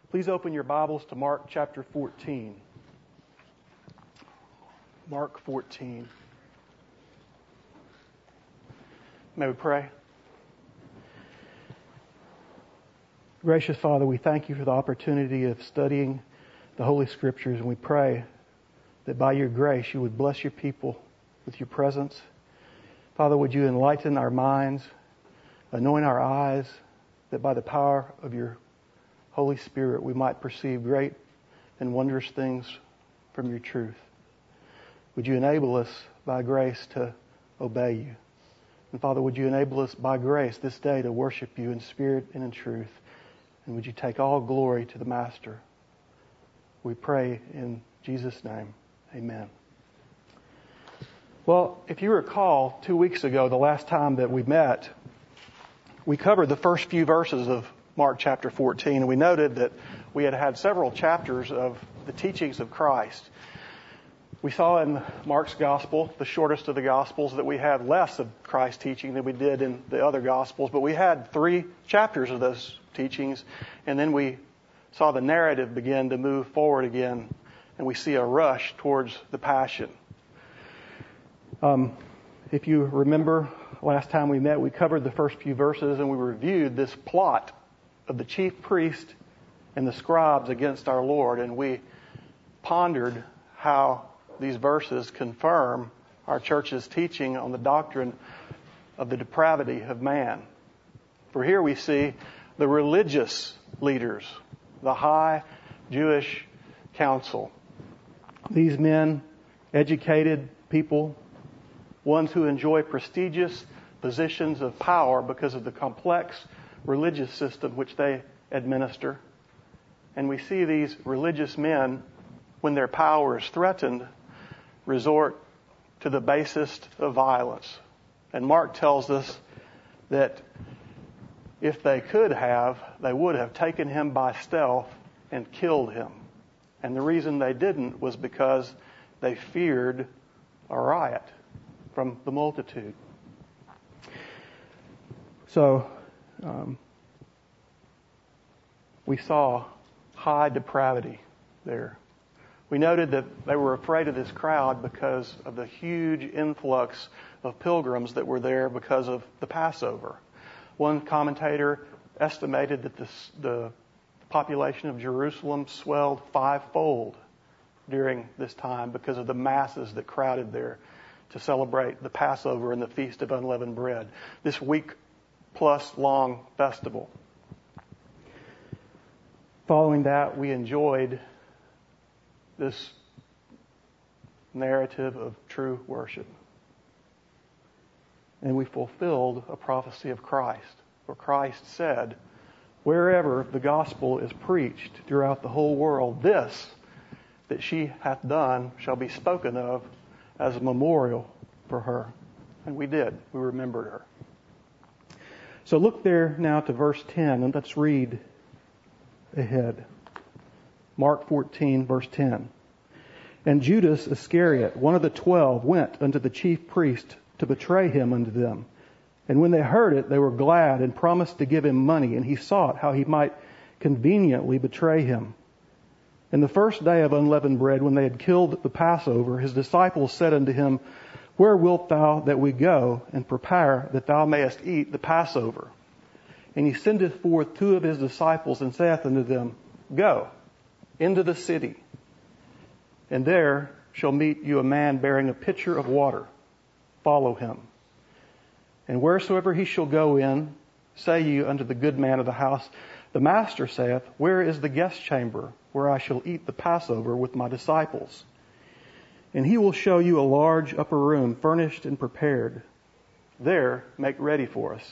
Please open your Bibles to Mark chapter 14. Mark 14. May we pray? Gracious Father, we thank you for the opportunity of studying the Holy Scriptures, and we pray that by your grace you would bless your people with your presence. Father, would you enlighten our minds, anoint our eyes, that by the power of your Holy Spirit we might perceive great and wondrous things from your truth. Would you enable us by grace to obey you? And Father, would you enable us by grace this day to worship you in spirit and in truth? And would you take all glory to the Master? We pray in Jesus' name. Amen. Well, if you recall, 2 weeks ago, the last time that we met, we covered the first few verses of Mark chapter 14, and we noted that we had had several chapters of the teachings of Christ. We saw in Mark's Gospel, the shortest of the Gospels, that we had less of Christ's teaching than we did in the other Gospels, but we had 3 chapters of those teachings, and then we saw the narrative begin to move forward again, and we see a rush towards the Passion. If you remember, last time we met, we covered the first few verses, and we reviewed this plot of the chief priest and the scribes against our Lord, and we pondered how these verses confirm our church's teaching on the doctrine of the depravity of man. For here we see the religious leaders, the high Jewish council. These men, educated people, ones who enjoy prestigious positions of power because of the complex religious system which they administer. And we see these religious men, when their power is threatened, resort to the basest of violence. And Mark tells us that if they could have, they would have taken him by stealth and killed him. And the reason they didn't was because they feared a riot from the multitude. So, we saw high depravity there. We noted that they were afraid of this crowd because of the huge influx of pilgrims that were there because of the Passover. One commentator estimated that the population of Jerusalem swelled 5-fold during this time because of the masses that crowded there to celebrate the Passover and the Feast of Unleavened Bread, this week-plus long festival. Following that, we enjoyed this narrative of true worship. And we fulfilled a prophecy of Christ. For Christ said, wherever the gospel is preached throughout the whole world, this that she hath done shall be spoken of as a memorial for her. And we did. We remembered her. So look there now to verse 10 and let's read ahead. Mark 14, verse 10. And Judas Iscariot, one of the 12, went unto the chief priest to betray him unto them. And when they heard it, they were glad and promised to give him money. And he sought how he might conveniently betray him. And the first day of unleavened bread, when they had killed the Passover, his disciples said unto him, where wilt thou that we go and prepare that thou mayest eat the Passover? And he sendeth forth 2 of his disciples and saith unto them, go into the city, and there shall meet you a man bearing a pitcher of water. Follow him. And wheresoever he shall go in, say ye unto the good man of the house, the master saith, where is the guest chamber where I shall eat the Passover with my disciples? And he will show you a large upper room furnished and prepared. There make ready for us.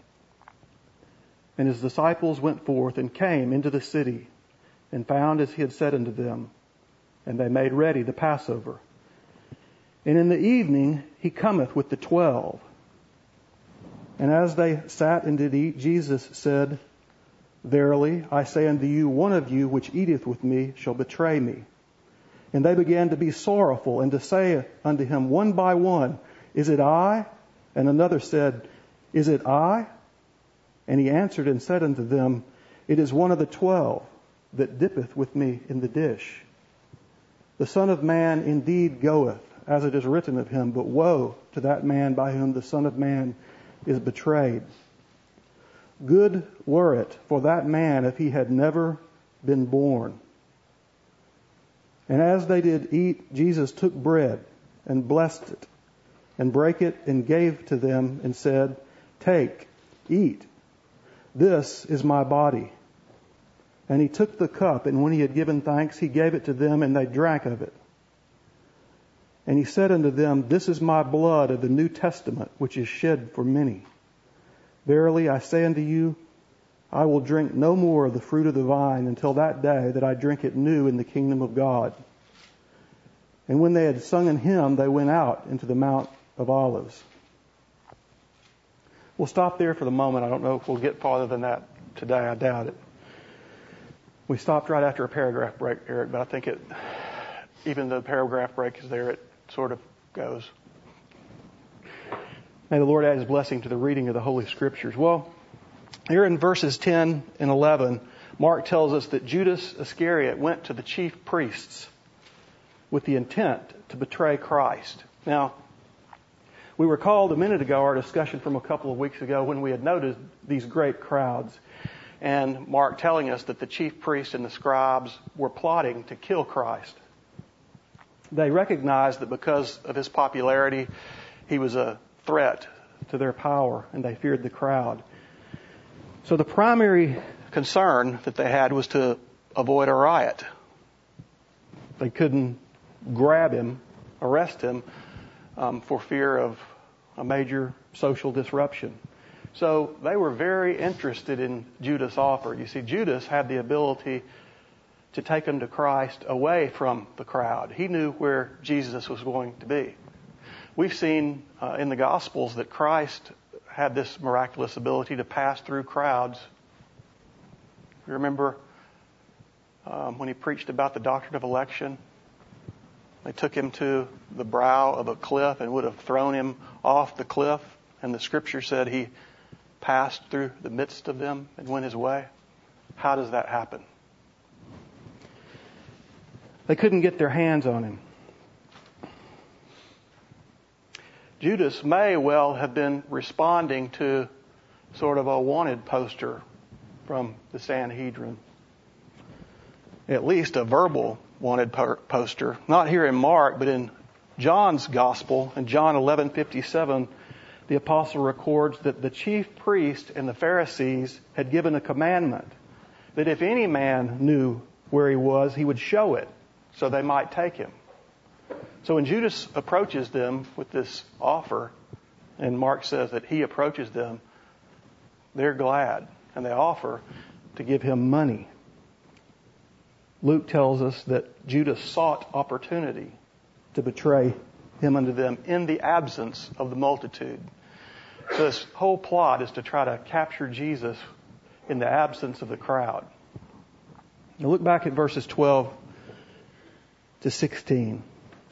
And his disciples went forth and came into the city and found as he had said unto them. And they made ready the Passover. And in the evening he cometh with the 12. And as they sat and did eat, Jesus said, verily I say unto you, one of you which eateth with me shall betray me. And they began to be sorrowful and to say unto him one by one, is it I? And another said, is it I? And he answered and said unto them, it is one of the 12, that dippeth with me in the dish. The Son of Man indeed goeth, as it is written of him, but woe to that man by whom the Son of Man is betrayed. Good were it for that man if he had never been born. And as they did eat, Jesus took bread and blessed it, and brake it, and gave to them, and said, Take, eat. This is my body. And he took the cup, and when he had given thanks, he gave it to them, and they drank of it. And he said unto them, This is my blood of the New Testament, which is shed for many. Verily I say unto you, I will drink no more of the fruit of the vine until that day that I drink it new in the kingdom of God. And when they had sung an hymn, they went out into the Mount of Olives. We'll stop there for the moment. I don't know if we'll get farther than that today. I doubt it. We stopped right after a paragraph break, Eric, but I think even though the paragraph break is there, it sort of goes. May the Lord add His blessing to the reading of the Holy Scriptures. Well, here in verses 10 and 11, Mark tells us that Judas Iscariot went to the chief priests with the intent to betray Christ. Now, we recalled a minute ago our discussion from a couple of weeks ago when we had noted these great crowds, and Mark telling us that the chief priests and the scribes were plotting to kill Christ. They recognized that because of his popularity, he was a threat to their power, and they feared the crowd. So the primary concern that they had was to avoid a riot. They couldn't grab him, arrest him, for fear of a major social disruption. So they were very interested in Judas' offer. You see, Judas had the ability to take them to Christ away from the crowd. He knew where Jesus was going to be. We've seen in the Gospels that Christ had this miraculous ability to pass through crowds. You remember when he preached about the doctrine of election? They took him to the brow of a cliff and would have thrown him off the cliff. And the Scripture said he passed through the midst of them and went his way. How does that happen? They couldn't get their hands on him. Judas may well have been responding to sort of a wanted poster from the Sanhedrin. At least a verbal wanted poster. Not here in Mark, but in John's Gospel, in John 11:57, the apostle records that the chief priest and the Pharisees had given a commandment that if any man knew where he was, he would show it so they might take him. So when Judas approaches them with this offer, and Mark says that he approaches them, they're glad, and they offer to give him money. Luke tells us that Judas sought opportunity to betray him unto them in the absence of the multitude. So this whole plot is to try to capture Jesus in the absence of the crowd. Now look back at verses 12 to 16.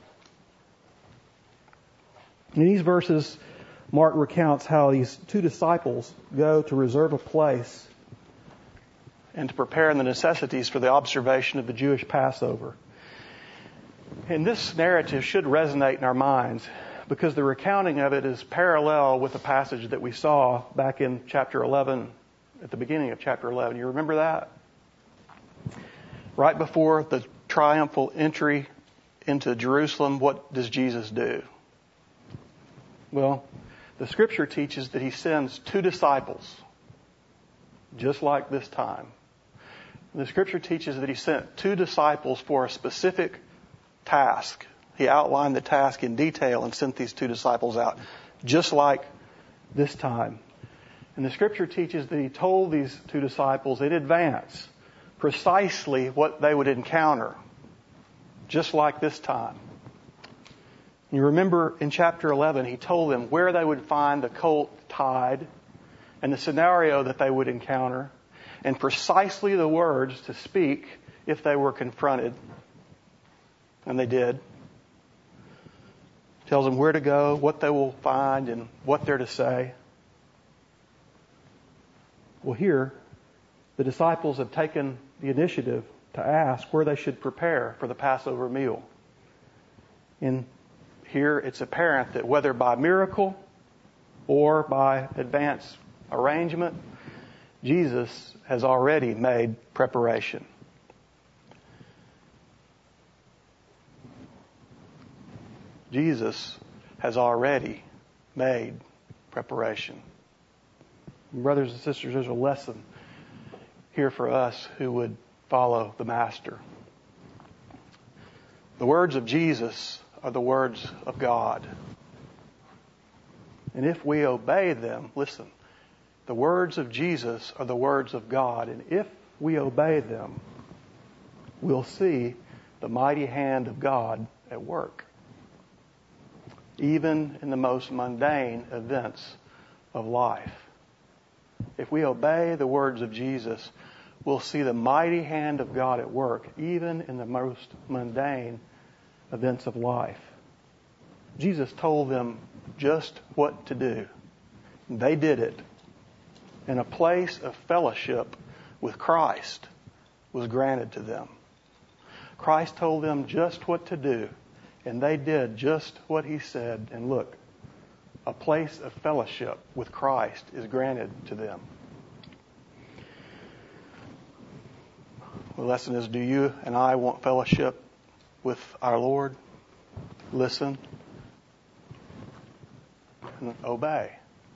In these verses, Mark recounts how these two disciples go to reserve a place and to prepare the necessities for the observation of the Jewish Passover. And this narrative should resonate in our minds because the recounting of it is parallel with the passage that we saw back in chapter 11, at the beginning of chapter 11. You remember that? Right before the triumphal entry into Jerusalem, what does Jesus do? Well, the Scripture teaches that He sends two disciples, just like this time. The Scripture teaches that He sent two disciples for a specific task. He outlined the task in detail and sent these two disciples out, just like this time. And the Scripture teaches that He told these two disciples in advance precisely what they would encounter, just like this time. You remember in chapter 11, He told them where they would find the colt tied and the scenario that they would encounter and precisely the words to speak if they were confronted. And they did. Tells them where to go, what they will find, and what they're to say. Well, here, the disciples have taken the initiative to ask where they should prepare for the Passover meal. And here it's apparent that whether by miracle or by advance arrangement, Jesus has already made preparation. Jesus has already made preparation. Brothers and sisters, there's a lesson here for us who would follow the Master. The words of Jesus are the words of God. And if we obey them, listen, the words of Jesus are the words of God. And if we obey them, we'll see the mighty hand of God at work, even in the most mundane events of life. If we obey the words of Jesus, we'll see the mighty hand of God at work, even in the most mundane events of life. Jesus told them just what to do. They did it. And a place of fellowship with Christ was granted to them. Christ told them just what to do, and they did just what He said. And look, a place of fellowship with Christ is granted to them. The lesson is, do you and I want fellowship with our Lord? Listen and obey.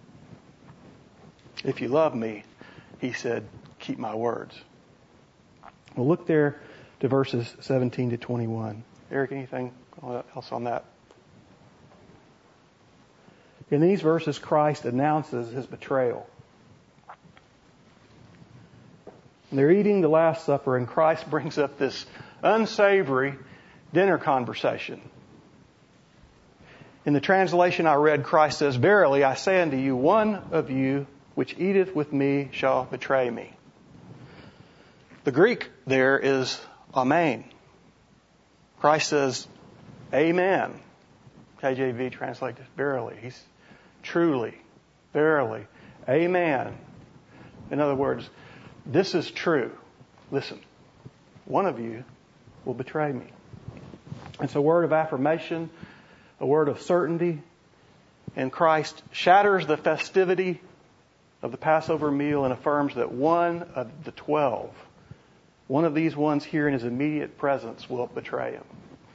If you love me, He said, keep my words. Well, look there to verses 17 to 21. Eric, anything else on that? In these verses, Christ announces His betrayal. They're eating the Last Supper, and Christ brings up this unsavory dinner conversation. In the translation I read, Christ says, "Verily I say unto you, one of you which eateth with me shall betray me." The Greek there is amen. Christ says, amen. KJV translates verily. He's truly, verily, amen. In other words, this is true. Listen, one of you will betray me. It's a word of affirmation, a word of certainty, and Christ shatters the festivity of the Passover meal and affirms that one of the 12, one of these ones here in His immediate presence, will betray Him.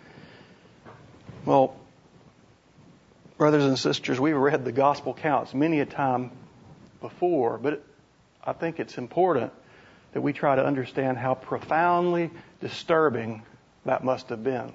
Well, brothers and sisters, we've read the gospel accounts many a time before, but I think it's important that we try to understand how profoundly disturbing that must have been.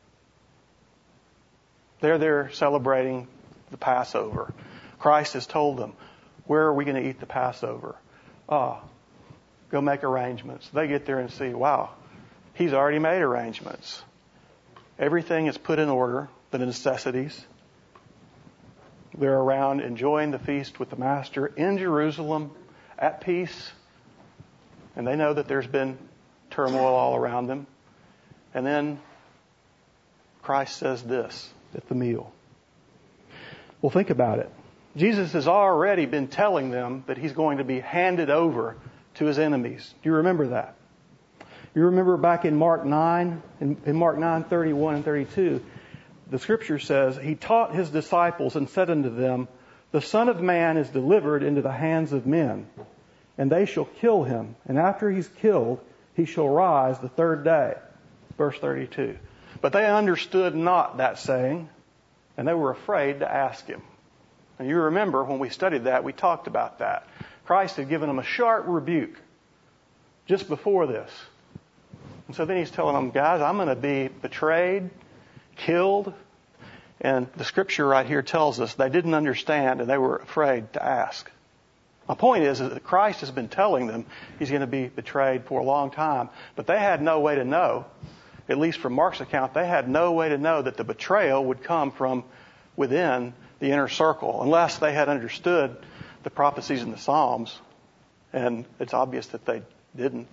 They're there celebrating the Passover. Christ has told them, where are we going to eat the Passover? Go make arrangements. They get there and see, wow, He's already made arrangements. Everything is put in order, the necessities. They're around enjoying the feast with the Master in Jerusalem, at peace. And they know that there's been turmoil all around them. And then Christ says this at the meal. Well, think about it. Jesus has already been telling them that He's going to be handed over to His enemies. Do you remember that? You remember back in Mark 9, in Mark 9:31 and 32, the Scripture says, He taught His disciples and said unto them, the Son of Man is delivered into the hands of men, and they shall kill Him. And after He's killed, He shall rise the third day. Verse 32. But they understood not that saying, and they were afraid to ask Him. And you remember when we studied that, we talked about that. Christ had given them a sharp rebuke just before this. And so then He's telling them, guys, I'm going to be betrayed, killed. And the Scripture right here tells us they didn't understand and they were afraid to ask. My point is that Christ has been telling them He's going to be betrayed for a long time, but they had no way to know, at least from Mark's account, they had no way to know that the betrayal would come from within the inner circle, unless they had understood the prophecies in the Psalms, and it's obvious that they didn't.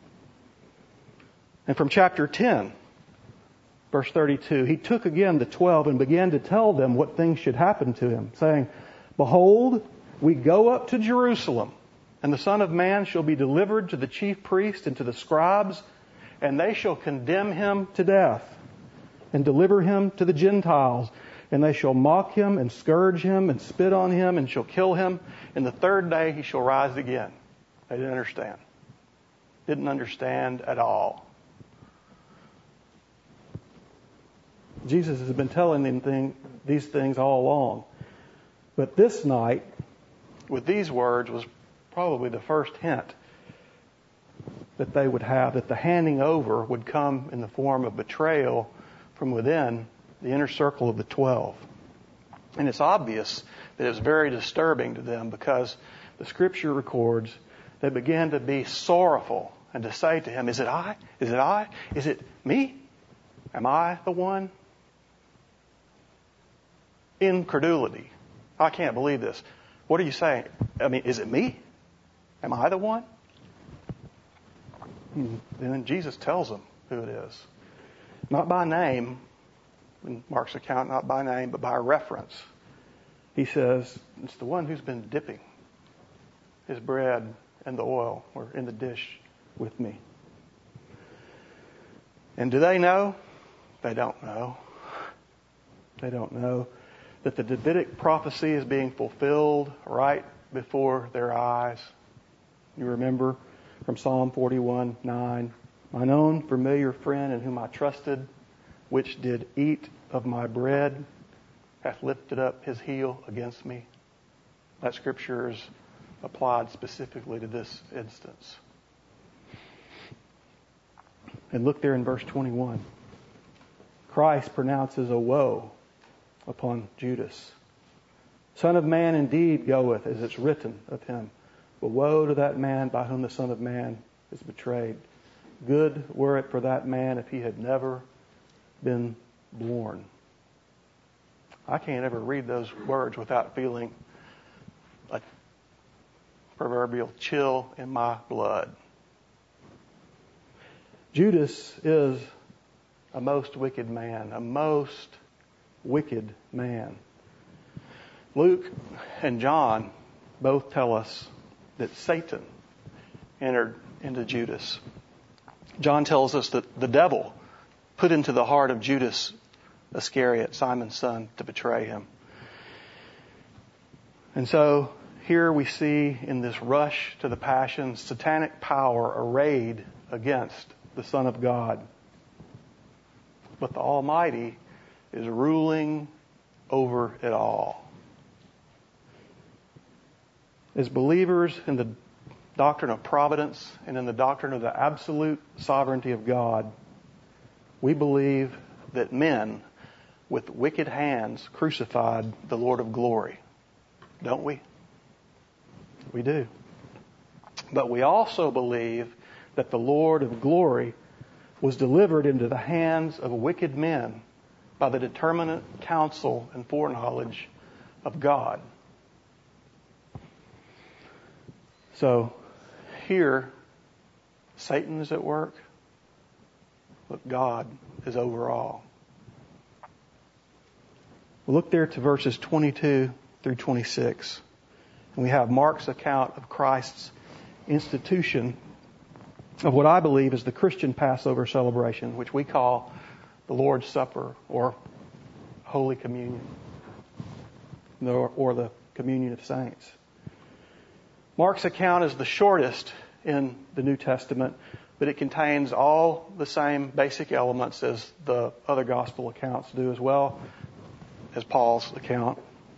And from chapter 10, verse 32, He took again the 12 and began to tell them what things should happen to Him, saying, Behold, we go up to Jerusalem, And the Son of Man shall be delivered to the chief priests and to the scribes, and they shall condemn him to death, and deliver him to the Gentiles. And they shall mock him, and scourge him, and spit on him, and shall kill him. And the third day he shall rise again. They didn't understand. Didn't understand at all. Jesus has been telling them these things all along. But this night, with these words, was probably the first hint that they would have, that the handing over would come in the form of betrayal from within the inner circle of the 12. And it's obvious that it's very disturbing to them, because the Scripture records they began to be sorrowful and to say to him, "Is it I? Is it I? Is it me? Am I the one?" Incredulity. I can't believe this. What are you saying? I mean, is it me? Am I the one? And then Jesus tells them who it is. Not by name, in Mark's account, not by name, but by reference. He says, it's the one who's been dipping his bread in the oil or in the dish with me. And do they know? They don't know. They don't know that the Davidic prophecy is being fulfilled right before their eyes. You remember from Psalm 41:9, "Mine own familiar friend in whom I trusted, which did eat of my bread, hath lifted up his heel against me." That scripture is applied specifically to this instance. And look there in verse 21. Christ pronounces a woe upon Judas. "Son of Man indeed goeth, as it's written of him. But woe to that man by whom the Son of Man is betrayed. Good were it for that man if he had never been born." I can't ever read those words without feeling a proverbial chill in my blood. Judas is a most wicked man, a most wicked man. Luke and John both tell us that Satan entered into Judas. John tells us that the devil put into the heart of Judas Iscariot, Simon's son, to betray him. And so here we see in this rush to the passions, satanic power arrayed against the Son of God. But the Almighty is ruling over it all. As believers in the doctrine of providence and in the doctrine of the absolute sovereignty of God, we believe that men with wicked hands crucified the Lord of glory. Don't we? We do. But we also believe that the Lord of glory was delivered into the hands of wicked men by the determinate counsel and foreknowledge of God. So here, Satan is at work, but God is over all. We'll look there to verses 22 through 26. And we have Mark's account of Christ's institution of what I believe is the Christian Passover celebration, which we call the Lord's Supper or Holy Communion, or the Communion of Saints. Mark's account is the shortest in the New Testament, but it contains all the same basic elements as the other gospel accounts do, as well as Paul's account.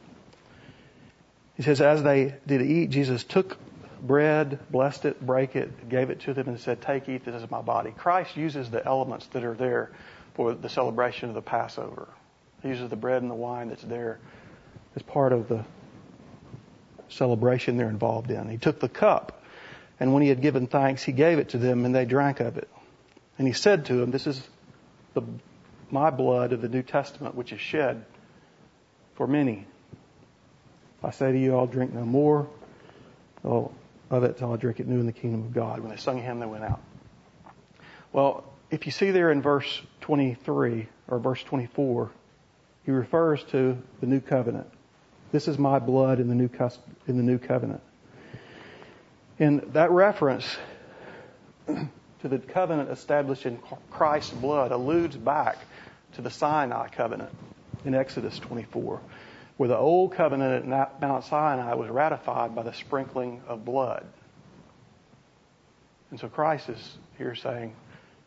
He says, "As they did eat, Jesus took bread, blessed it, brake it, gave it to them, and said, 'Take, eat, this is my body.'" Christ uses the elements that are there for the celebration of the Passover. He uses the bread and the wine that's there as part of the celebration they're involved in. He took the cup, and when he had given thanks, he gave it to them, and they drank of it. And he said to them, "This is my blood of the New Testament, which is shed for many. I say to you, I'll drink no more of it till I drink it new in the kingdom of God." When they sung a hymn, they went out. Well, if you see there in verse 23 or verse 24, he refers to the new covenant. "This is my blood in the new covenant." And that reference to the covenant established in Christ's blood alludes back to the Sinai covenant in Exodus 24, where the old covenant at Mount Sinai was ratified by the sprinkling of blood. And so Christ is here saying,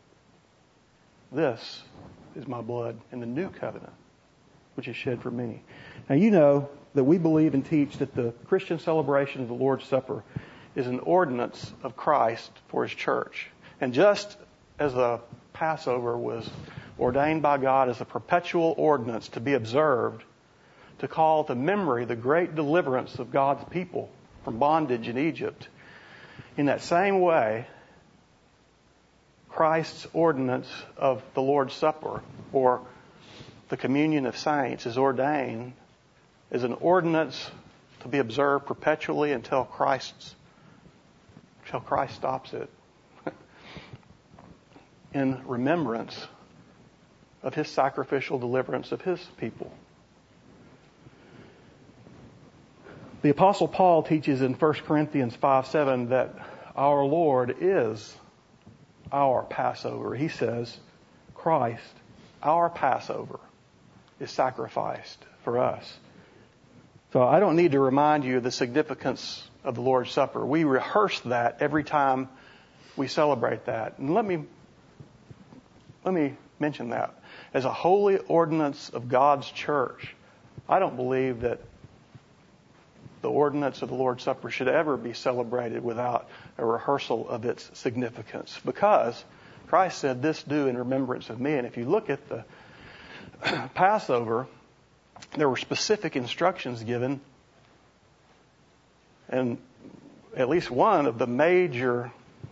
this is my blood in the new covenant, which is shed for many. Now you know that we believe and teach that the Christian celebration of the Lord's Supper is an ordinance of Christ for His church. And just as the Passover was ordained by God as a perpetual ordinance to be observed, to call to memory the great deliverance of God's people from bondage in Egypt, in that same way, Christ's ordinance of the Lord's Supper, or the communion of saints, is ordained as an ordinance to be observed perpetually until Christ stops it, in remembrance of His sacrificial deliverance of His people. The Apostle Paul teaches in 1 Corinthians 5:7 that our Lord is our Passover. He says, Christ, our Passover, is sacrificed for us. So I don't need to remind you of the significance of the Lord's Supper. We rehearse that every time we celebrate that. And let me mention that. As a holy ordinance of God's church, I don't believe that the ordinance of the Lord's Supper should ever be celebrated without a rehearsal of its significance. Because Christ said, this do in remembrance of me. And if you look at the Passover, there were specific instructions given. And at least one of the major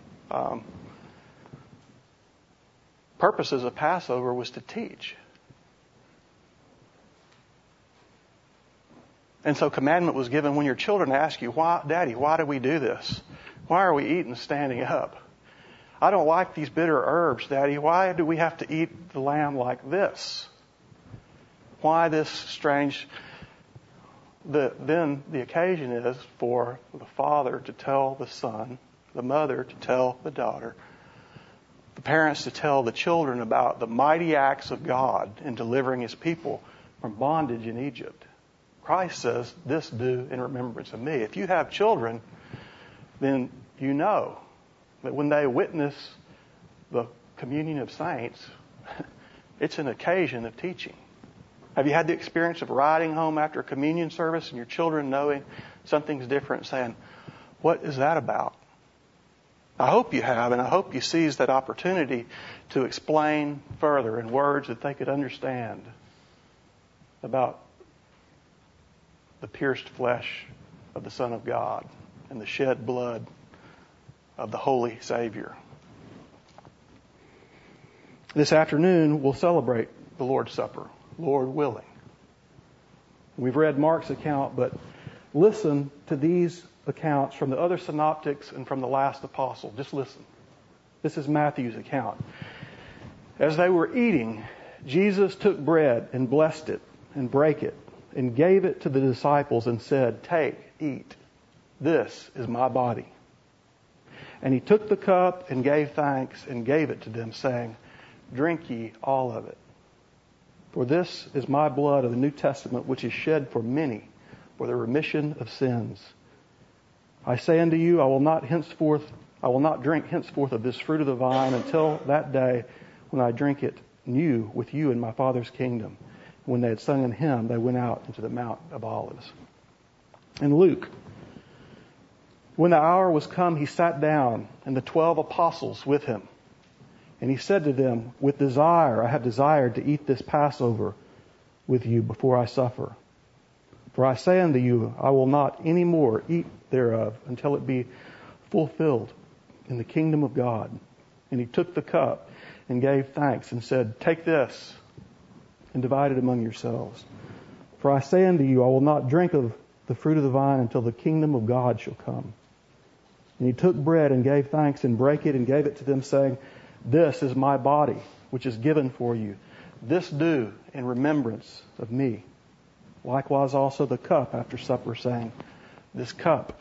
purposes of Passover was to teach. And so commandment was given when your children ask you, "Why, Daddy, why do we do this? Why are we eating standing up? I don't like these bitter herbs, Daddy. Why do we have to eat the lamb like this? Why this strange..." Then the occasion is for the father to tell the son, the mother to tell the daughter, the parents to tell the children about the mighty acts of God in delivering His people from bondage in Egypt. Christ says, this do in remembrance of me. If you have children, then you know that when they witness the communion of saints, it's an occasion of teaching. Have you had the experience of riding home after a communion service and your children knowing something's different, saying, what is that about? I hope you have, and I hope you seize that opportunity to explain further in words that they could understand about the pierced flesh of the Son of God and the shed blood of the Holy Savior. This afternoon, we'll celebrate the Lord's Supper, Lord willing. We've read Mark's account, but listen to these accounts from the other synoptics and from the last apostle. Just listen. This is Matthew's account. As they were eating, Jesus took bread and blessed it and brake it and gave it to the disciples and said, "Take, eat. This is my body." And He took the cup and gave thanks and gave it to them, saying, "Drink ye all of it. For this is my blood of the New Testament, which is shed for many for the remission of sins. I say unto you, I will not drink henceforth of this fruit of the vine until that day when I drink it new with you in my Father's kingdom." When they had sung an hymn, they went out into the Mount of Olives. In Luke, when the hour was come, He sat down, and the 12 apostles with Him. And He said to them, "With desire I have desired to eat this Passover with you before I suffer. For I say unto you, I will not any more eat thereof until it be fulfilled in the kingdom of God." And He took the cup and gave thanks and said, "Take this and divide it among yourselves. For I say unto you, I will not drink of the fruit of the vine until the kingdom of God shall come." And He took bread and gave thanks and brake it and gave it to them, saying, "This is my body, which is given for you. This do in remembrance of me." Likewise also the cup after supper, saying, "This cup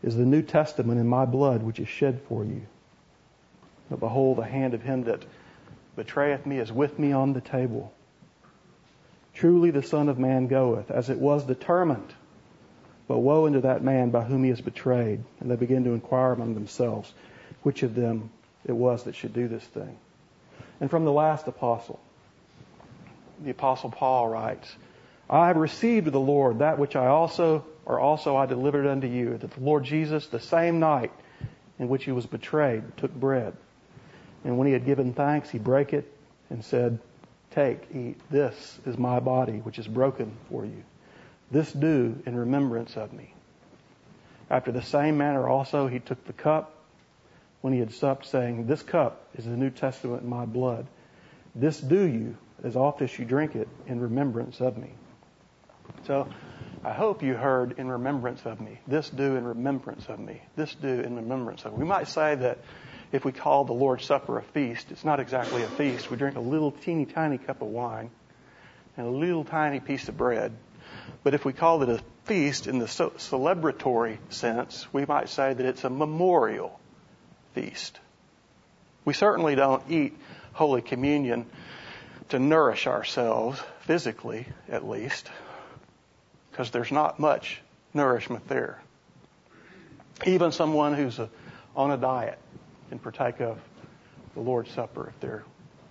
is the New Testament in my blood, which is shed for you. But behold, the hand of him that betrayeth me is with me on the table. Truly the Son of Man goeth, as it was determined. But woe unto that man by whom he is betrayed. And they begin to inquire among themselves which of them it was that should do this thing. And from the last apostle, the Apostle Paul writes, I have received of the Lord that which I also I delivered unto you, that the Lord Jesus, the same night in which he was betrayed, took bread. And when he had given thanks, he brake it and said, Take, eat, this is my body, which is broken for you. This do in remembrance of me. After the same manner also he took the cup when he had supped, saying, This cup is the New Testament in my blood. This do you, as oft as you drink it, in remembrance of me. So, I hope you heard in remembrance of me. This do in remembrance of me. This do in remembrance of me. We might say that if we call the Lord's Supper a feast, it's not exactly a feast. We drink a little teeny tiny cup of wine and a little tiny piece of bread. But if we call it a feast in the celebratory sense, we might say that it's a memorial feast. We certainly don't eat Holy Communion to nourish ourselves, physically at least, because there's not much nourishment there. Even someone who's on a diet can partake of the Lord's Supper if they're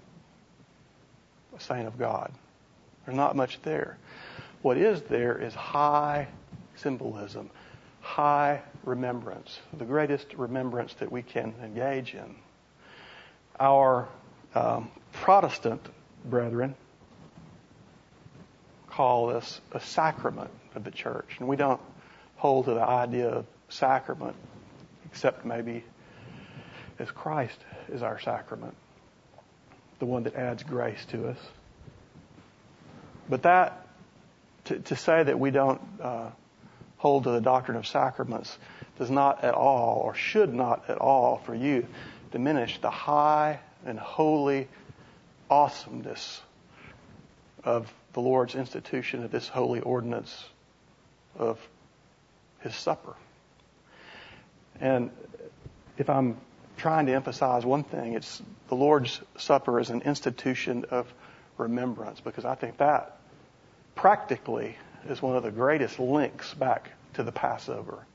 a saint of God. There's not much there. What is there is high symbolism, high remembrance, the greatest remembrance that we can engage in. Our Protestant brethren call this a sacrament of the church. And we don't hold to the idea of sacrament except maybe as Christ is our sacrament, the one that adds grace to us. But that, to say that we don't hold to the doctrine of sacraments does not at all, or should not at all for you, diminish the high and holy awesomeness of the Lord's institution of this holy ordinance of His supper. And if I'm trying to emphasize one thing, it's the Lord's Supper is an institution of remembrance, because I think that practically is one of the greatest links back to the Passover.